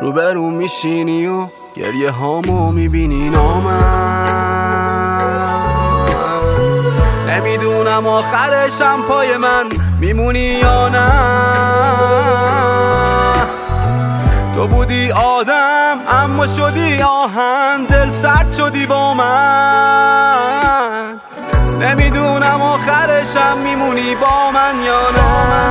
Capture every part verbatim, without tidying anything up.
روبرو میشینی و گریه هامو میبینی نامم. نمیدونم آخرشم پای من میمونی یا نه. تو بودی آدم اما شدی آهن، دل سرد شدی با من. نمیدونم آخرشم میمونی با من یا نه.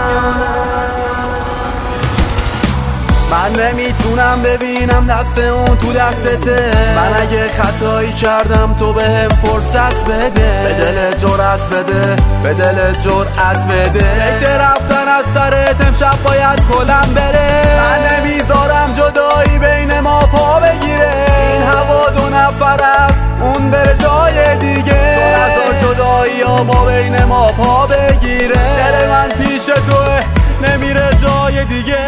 من نمیتونم ببینم دست اون تو دستته. من اگه خطایی کردم تو بهم فرصت بده. به دل جرأت بده، به دل جرأت بده. فکر رفتن از سرت امشب باید کلم بره. من نمیذارم جدایی بین ما پا بگیره. این هوا دو نفر است اون بره جای دیگه. تو نذار جدایی ها ما بین ما پا بگیره. دل من پیش توه نمیره جای دیگه.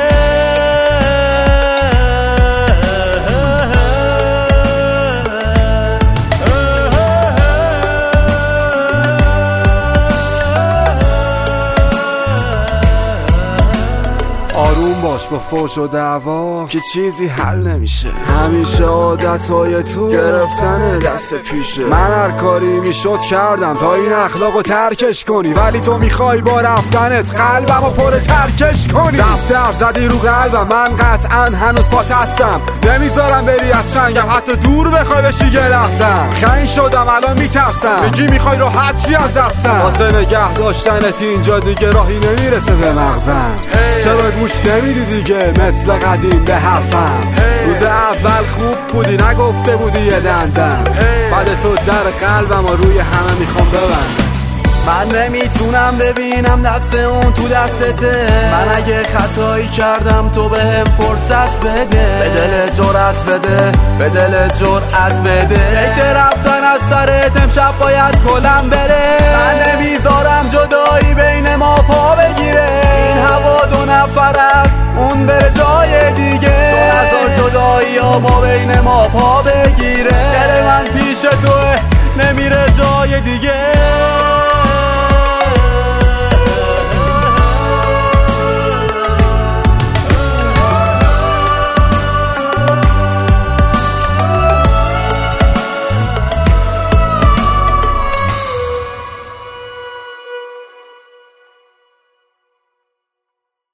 آروم باش با فوش و دعوا که چیزی حل نمیشه. همیشه عادتهای تو گرفتن دست پیشه. من هر کاری میشد کردم تا این اخلاقو ترکش کنی، ولی تو میخوای با رفتنت قلبمو پر ترکش کنی. دفتر زدی رو قلبم، من قطعا هنوز پات هستم. نمیذارم بری از چنگم، حتی دور بخوای بشی یه لحظم. خاین شدم الان میترسم، میگی میخوای راحت چی از دستم. واسه نگه داشتنت اینجا دیگه راهی نمیرسه به مغزم. چرا گوش نمیدی دیگه مثل قدیم به حرفم؟ روز اول خوب بودی نگفته بودی یه دندم. بعد تو در قلبم و روی همه میخوام ببندم. من نمیتونم ببینم دست اون تو دستته. من اگه خطایی کردم تو بهم فرصت بده. به دل جرأت بده، به دل جرأت بده. فکر رفتن از سرت امشب باید کلم بره. من نمیذارم جدایی بین ما پا بگیره. این هوا دو نفر است اون بره جای دیگه. تو نذار جدایی ها ما بین ما پا بگیره. دل من پیش توه نمیره جای دیگه.